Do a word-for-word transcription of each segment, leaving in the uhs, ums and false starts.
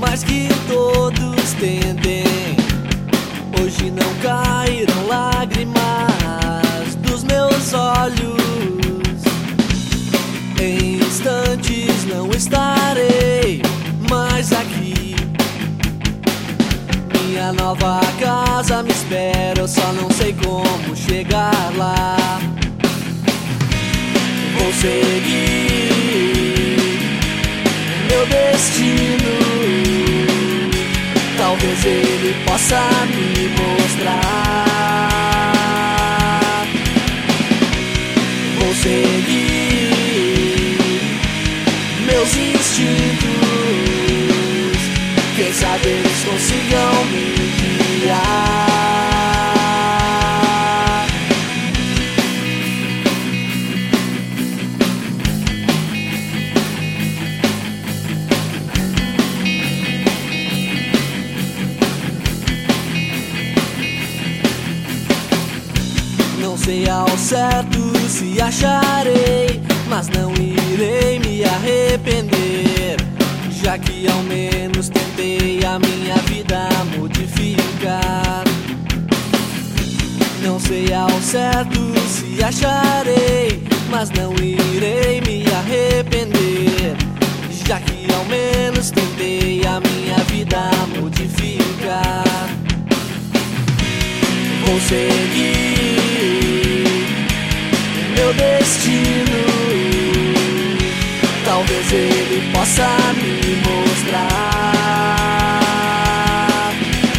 mais que todos tentem, hoje não cairão lágrimas dos meus olhos. Em instantes não estarei mais aqui. Minha nova casa me espera, eu só não sei como chegar lá. Vou seguir meu destino, talvez ele possa me mostrar. Vou seguir meus instintos, quem sabe eles consigam me guiar. Não sei ao certo se acharei, mas não irei me arrepender, já que ao menos tentei a minha vida modificar. Não sei ao certo se acharei, mas não irei me arrepender, já que ao menos tentei a minha vida modificar. Vou seguir meu destino, talvez ele possa me mostrar.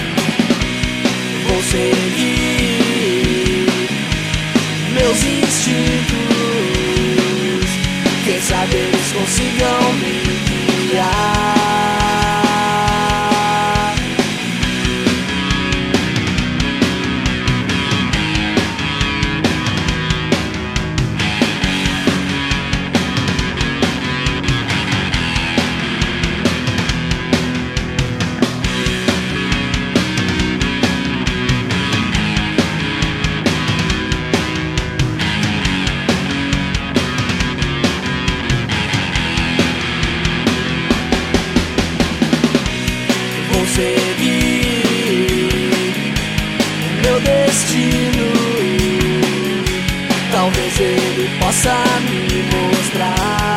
Vou seguir meus instintos, quem sabe eles consigam me guiar. Vou seguir meu destino, talvez ele possa me mostrar.